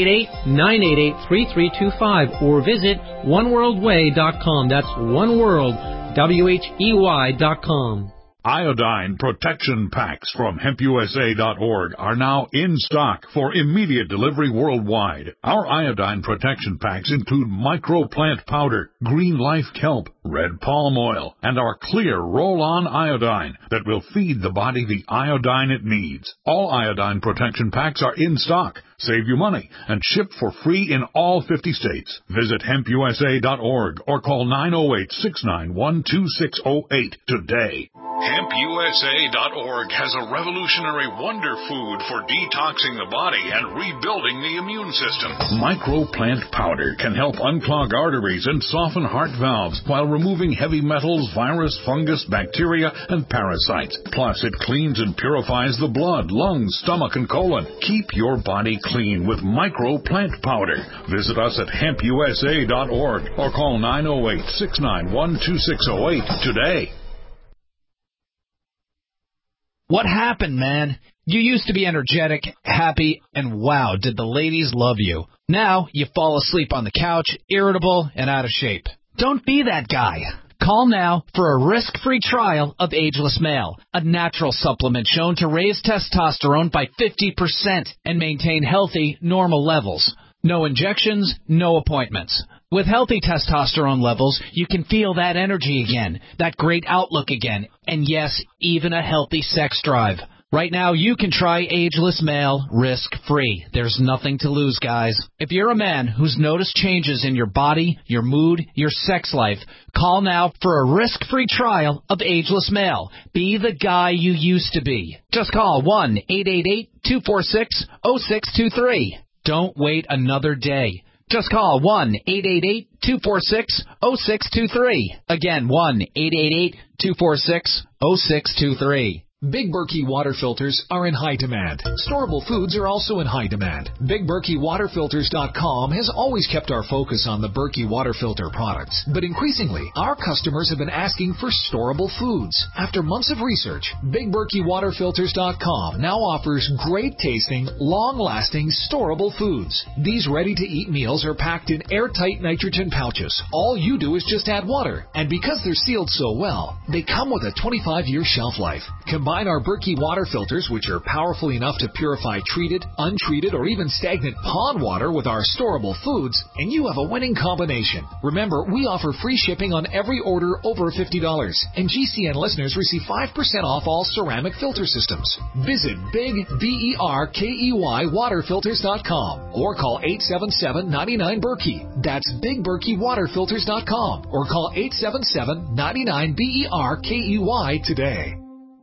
888-988-3325. Or visit oneworldwhey.com. That's oneworld, WHEY.com. Iodine protection packs from HempUSA.org are now in stock for immediate delivery worldwide. Our iodine protection packs include microplant powder, green life kelp, red palm oil, and our clear roll-on iodine that will feed the body the iodine it needs. All iodine protection packs are in stock. Save you money and ship for free in all 50 states. Visit HempUSA.org or call 908-691-2608 today. HempUSA.org has a revolutionary wonder food for detoxing the body and rebuilding the immune system. Microplant powder can help unclog arteries and soften heart valves while removing heavy metals, virus, fungus, bacteria, and parasites. Plus, it cleans and purifies the blood, lungs, stomach, and colon. Keep your body clean with Microplant powder. Visit us at HempUSA.org or call 908-691-2608 today. What happened, man? You used to be energetic, happy, and wow, did the ladies love you. Now, you fall asleep on the couch, irritable, and out of shape. Don't be that guy. Call now for a risk-free trial of Ageless Male, a natural supplement shown to raise testosterone by 50% and maintain healthy, normal levels. No injections, no appointments. With healthy testosterone levels, you can feel that energy again, that great outlook again, and yes, even a healthy sex drive. Right now, you can try Ageless Male risk-free. There's nothing to lose, guys. If you're a man who's noticed changes in your body, your mood, your sex life, call now for a risk-free trial of Ageless Male. Be the guy you used to be. Just call 1-888-246-0623. Don't wait another day. Just call 1-888-246-0623. Again, 1-888-246-0623. Big Berkey water filters are in high demand. Storable foods are also in high demand. BigBerkeyWaterFilters.com has always kept our focus on the Berkey water filter products, but increasingly, our customers have been asking for storable foods. After months of research, BigBerkeyWaterFilters.com now offers great-tasting, long-lasting, storable foods. These ready-to-eat meals are packed in airtight nitrogen pouches. All you do is just add water, and because they're sealed so well, they come with a 25-year shelf life. Combine our Berkey water filters, which are powerful enough to purify treated, untreated, or even stagnant pond water with our storable foods, and you have a winning combination. Remember, we offer free shipping on every order over $50, and GCN listeners receive 5% off all ceramic filter systems. Visit BigBerkeyWaterFilters.com or call 877-99-BERKEY. That's BigBerkeyWaterFilters.com or call 877-99-BERKEY today.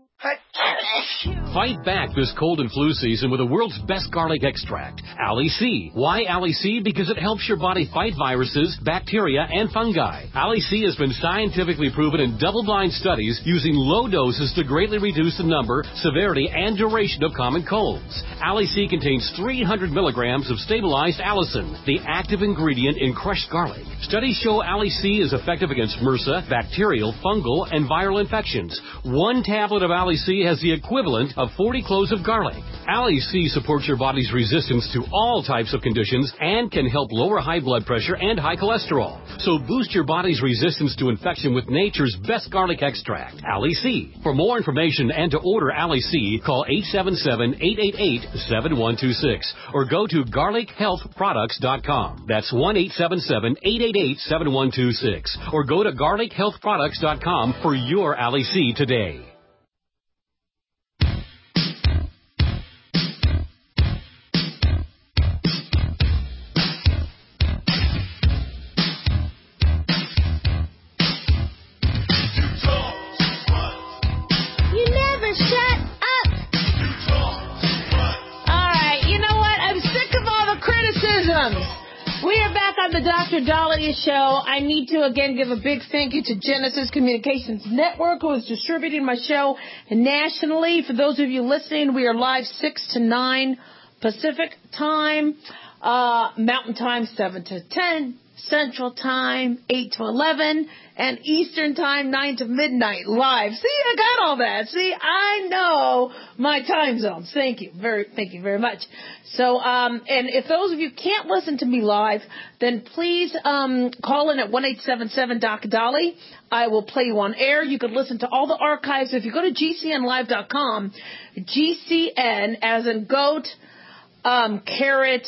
Fight back this cold and flu season with the world's best garlic extract, Ali C. Why Ali C? Because it helps your body fight viruses, bacteria, and fungi. Ali C has been scientifically proven in double-blind studies using low doses to greatly reduce the number, severity, and duration of common colds. Ali C contains 300 milligrams of stabilized allicin, the active ingredient in crushed garlic. Studies show Ali C is effective against MRSA, bacterial, fungal, and viral infections. One tablet of Ali C has the equivalent of 40 cloves of garlic. Ali C supports your body's resistance to all types of conditions and can help lower high blood pressure and high cholesterol. So boost your body's resistance to infection with nature's best garlic extract, Ali C. For more information and to order Ali C, call 877-888-7126 or go to garlichealthproducts.com. That's 1-877-888-7126 or go to garlichealthproducts.com for your Ali C today. We are back on the Dr. Dahlia Show. I need to again give a big thank you to Genesis Communications Network, who is distributing my show nationally. For those of you listening, we are live 6 to 9 Pacific time, Mountain time 7 to 10 Central Time, 8 to 11, and Eastern Time, 9 to midnight, live. See, I got all that. See, I know my time zones. Thank you very much. So, and if those of you can't listen to me live, then please call in at 1-877-DOC-DOLLY. I will play you on air. You can listen to all the archives. If you go to GCNlive.com, GCN as in goat, carrot,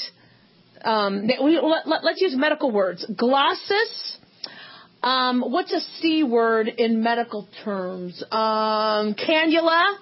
let's use medical words. Glossus. What's a C word in medical terms? Cannula.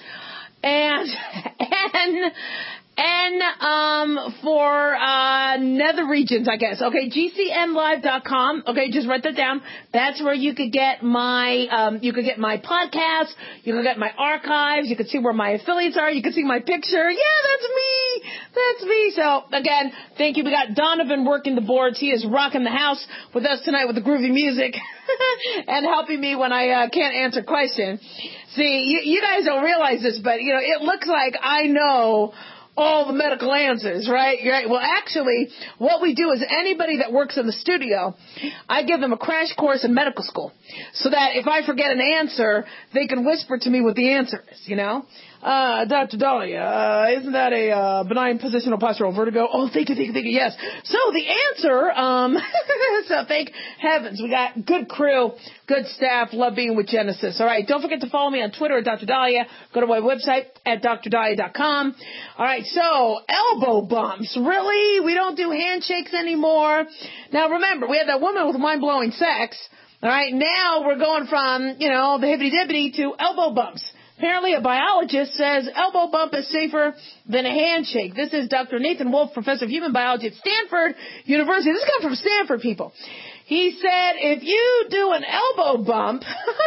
And for nether regions, I guess. Okay, GCNlive.com. Okay, just write that down. That's where you could get my podcast. You can get my archives. You can see where my affiliates are. You can see my picture. Yeah, that's me. So again, thank you. We got Donovan working the boards. He is rocking the house with us tonight with the groovy music and helping me when I can't answer questions. See, you guys don't realize this, but it looks like I know all the medical answers, right? Well, actually, what we do is anybody that works in the studio, I give them a crash course in medical school so that if I forget an answer, they can whisper to me what the answer is, Dr. Dahlia, isn't that a benign positional postural vertigo? Oh, thank you, yes. So the answer, so thank heavens, we got good crew, good staff, love being with Genesis. All right, don't forget to follow me on Twitter at Dr. Dahlia. Go to my website at drdahlia.com. All right, so elbow bumps. Really? We don't do handshakes anymore? Now, remember, we had that woman with mind-blowing sex. All right, now we're going from, the hibbity-dibbity to elbow bumps. Apparently, a biologist says elbow bump is safer than a handshake. This is Dr. Nathan Wolf, professor of human biology at Stanford University. This comes from Stanford, people. He said if you do an elbow bump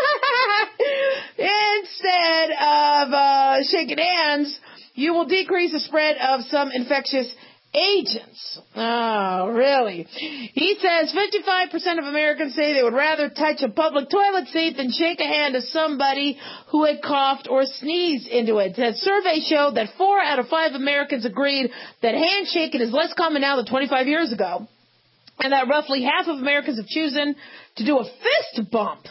instead of shaking hands, you will decrease the spread of some infectious agents. Oh, really? He says 55% of Americans say they would rather touch a public toilet seat than shake a hand of somebody who had coughed or sneezed into it. The survey showed that 4 out of 5 Americans agreed that handshaking is less common now than 25 years ago, and that roughly half of Americans have chosen to do a fist bump.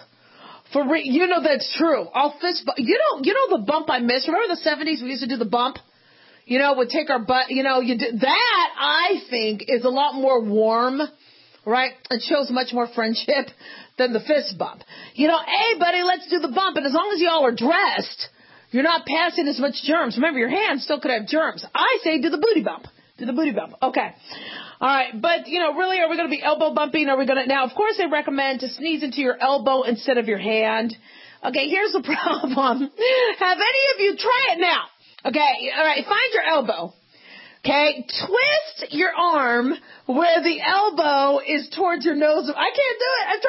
That's true. I'll fist bump. You know the bump I miss? Remember the 70s we used to do the bump? Would take our butt, you do that, I think, is a lot more warm, right? It shows much more friendship than the fist bump. Hey, buddy, let's do the bump. And as long as y'all are dressed, you're not passing as much germs. Remember, your hands still could have germs. I say do the booty bump. Do the booty bump. Okay. All right. But, really, are we going to be elbow bumping? Now, of course, they recommend to sneeze into your elbow instead of your hand. Okay, here's the problem. Have any of you try it now? Okay, all right, find your elbow. Okay, twist your arm where the elbow is towards your nose. I can't do it.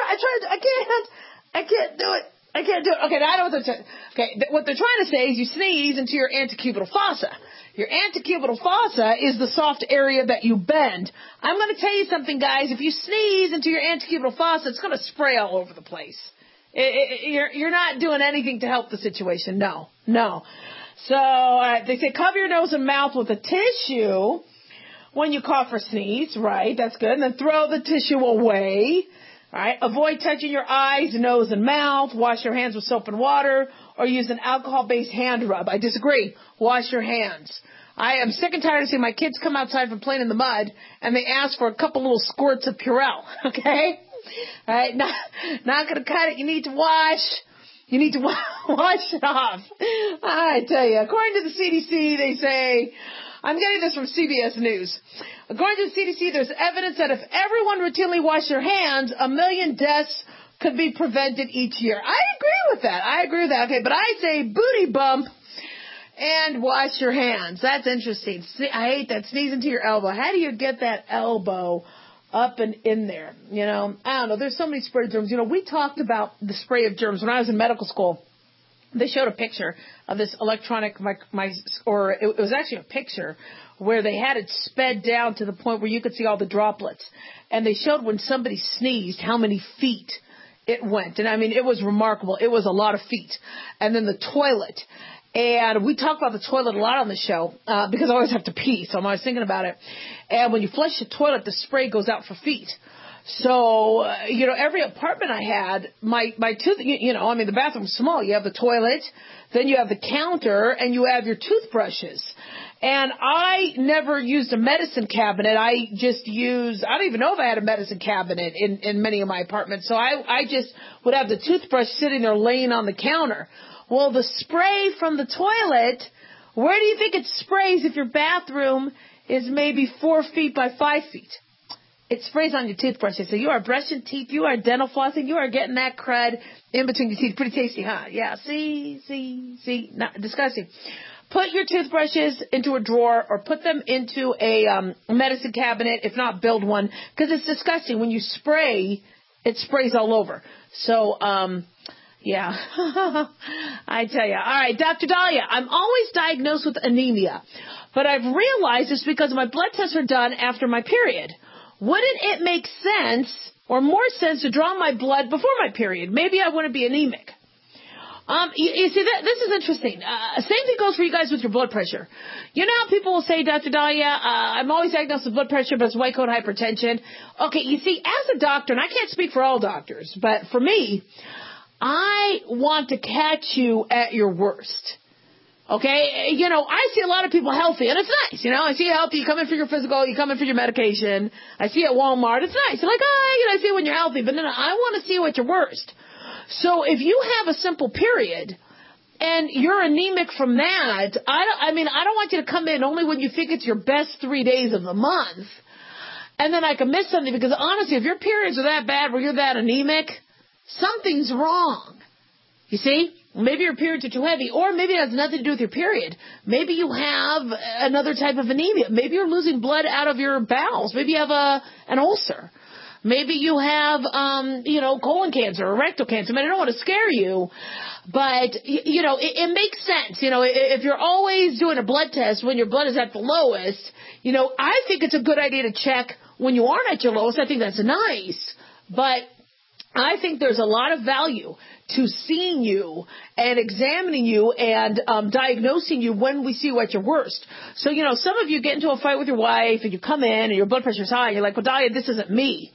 I can't do it. Okay, now I know what they're saying. Okay, what they're trying to say is you sneeze into your antecubital fossa. Your antecubital fossa is the soft area that you bend. I'm going to tell you something, guys. If you sneeze into your antecubital fossa, it's going to spray all over the place. You're not doing anything to help the situation. No. So they say cover your nose and mouth with a tissue when you cough or sneeze, right? That's good. And then throw the tissue away, right? Avoid touching your eyes, nose, and mouth. Wash your hands with soap and water or use an alcohol-based hand rub. I disagree. Wash your hands. I am sick and tired of seeing my kids come outside from playing in the mud and they ask for a couple little squirts of Purell, okay? All right, not going to cut it. You need to wash. You need to wash it off. I tell you, according to the CDC, they say, I'm getting this from CBS News. According to the CDC, there's evidence that if everyone routinely washed their hands, 1 million deaths could be prevented each year. I agree with that. Okay, but I say booty bump and wash your hands. That's interesting. I hate that. Sneeze into your elbow. How do you get that elbow up and in there? I don't know. There's so many spray germs. We talked about the spray of germs when I was in medical school. They showed a picture of this electronic, or it was actually a picture where they had it sped down to the point where you could see all the droplets. And they showed when somebody sneezed how many feet it went. And I mean, it was remarkable. It was a lot of feet. And then the toilet. And we talk about the toilet a lot on the show because I always have to pee, so I'm always thinking about it. And when you flush the toilet, the spray goes out for feet. So, every apartment I had, my tooth, the bathroom's small. You have the toilet, then you have the counter, and you have your toothbrushes. And I never used a medicine cabinet. I don't even know if I had a medicine cabinet in many of my apartments. So I just would have the toothbrush sitting there laying on the counter. Well, the spray from the toilet, where do you think it sprays if your bathroom is maybe 4 feet by 5 feet? It sprays on your toothbrushes. So you are brushing teeth, you are dental flossing, you are getting that crud in between your teeth. Pretty tasty, huh? Yeah, see, not disgusting. Put your toothbrushes into a drawer or put them into a medicine cabinet, if not build one, because it's disgusting. When you spray, it sprays all over. So, yeah, I tell you. All right, Dr. Daliah, I'm always diagnosed with anemia, but I've realized it's because my blood tests are done after my period. Wouldn't it make sense or more sense to draw my blood before my period? Maybe I wouldn't be anemic. You see, this is interesting. Same thing goes for you guys with your blood pressure. You know how people will say, Dr. Daliah, I'm always diagnosed with blood pressure, but it's white coat hypertension. Okay, you see, as a doctor, and I can't speak for all doctors, but for me, I want to catch you at your worst. Okay, I see a lot of people healthy, and it's nice. I see you healthy. You come in for your physical, you come in for your medication. I see you at Walmart. It's nice. Like, I see you when you're healthy, but then I want to see you at your worst. So if you have a simple period and you're anemic from that, I don't want you to come in only when you think it's your best 3 days of the month, and then I can miss something, because honestly, if your periods are that bad where you're that anemic, something's wrong. You see? Maybe your periods are too heavy, or maybe it has nothing to do with your period. Maybe you have another type of anemia. Maybe you're losing blood out of your bowels. Maybe you have an ulcer. Maybe you have, colon cancer or rectal cancer. I don't want to scare you, but, it makes sense. If you're always doing a blood test when your blood is at the lowest, I think it's a good idea to check when you aren't at your lowest. I think that's nice, but I think there's a lot of value to seeing you and examining you and diagnosing you when we see you at your worst. So, some of you get into a fight with your wife and you come in and your blood pressure's high and you're like, well, Daliah, this isn't me.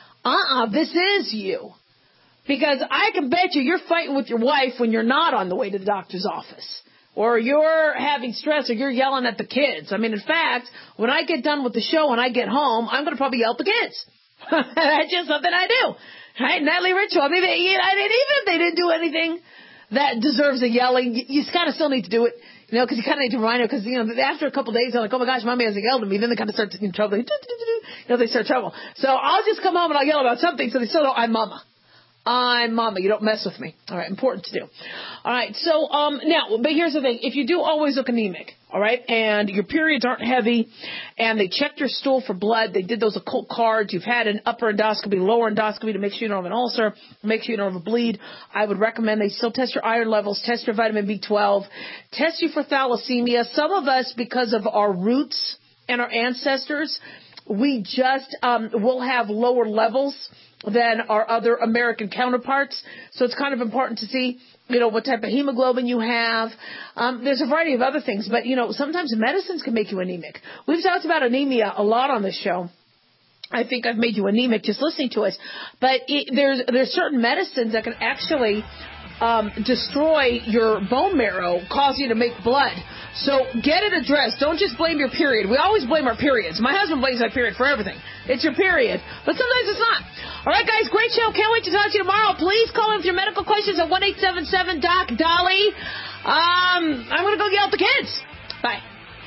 This is you. Because I can bet you're fighting with your wife when you're not on the way to the doctor's office. Or you're having stress, or you're yelling at the kids. In fact, when I get done with the show and I get home, I'm going to probably yell at the kids. That's just something I do. Right? Nightly ritual. Even if they didn't do anything that deserves a yelling, you kind of still need to do it. Because you kind of need to remind them, because, after a couple of days, they're like, oh my gosh, mommy hasn't yelled at me. Then they kind of start in trouble. They start trouble. So I'll just come home and I'll yell about something so they still know I'm mama. I'm mama. You don't mess with me. All right. Important to do. All right. So, now, but here's the thing. If you do always look anemic, all right, and your periods aren't heavy, and they checked your stool for blood, they did those occult cards, you've had an upper endoscopy, lower endoscopy to make sure you don't have an ulcer, make sure you don't have a bleed, I would recommend they still test your iron levels, test your vitamin B12, test you for thalassemia. Some of us, because of our roots and our ancestors, we just will have lower levels than our other American counterparts. So it's kind of important to see, what type of hemoglobin you have. There's a variety of other things, but, sometimes medicines can make you anemic. We've talked about anemia a lot on this show. I think I've made you anemic just listening to us. But there's certain medicines that can actually destroy your bone marrow, cause you to make blood. So get it addressed. Don't just blame your period. We always blame our periods. My husband blames my period for everything. It's your period. But sometimes it's not. All right, guys, great show. Can't wait to talk to you tomorrow. Please call in with your medical questions at 1-877-DOC-DOLLY. I'm going to go yell at the kids. Bye.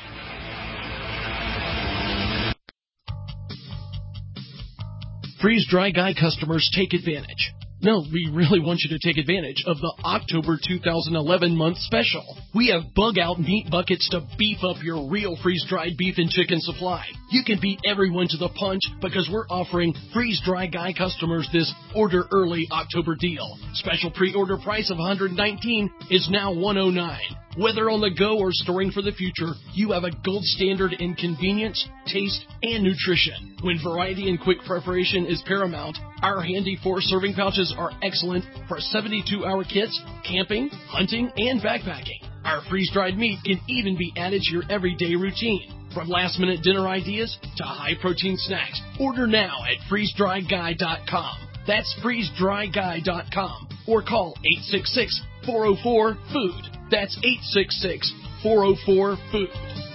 Freeze Dry Guy customers, take advantage. No, we really want you to take advantage of the October 2011 month special. We have bug-out meat buckets to beef up your real freeze-dried beef and chicken supply. You can beat everyone to the punch because we're offering Freeze Dry Guy customers this order early October deal. Special pre-order price of $119 is now $109. Whether on the go or storing for the future, you have a gold standard in convenience, taste, and nutrition. When variety and quick preparation is paramount, our handy 4-serving pouches are excellent for 72-hour kits, camping, hunting, and backpacking. Our freeze-dried meat can even be added to your everyday routine. From last-minute dinner ideas to high-protein snacks, order now at freezedryguy.com. That's freezedryguy.com. Or call 866-404-FOOD. That's 866-404-FOOD.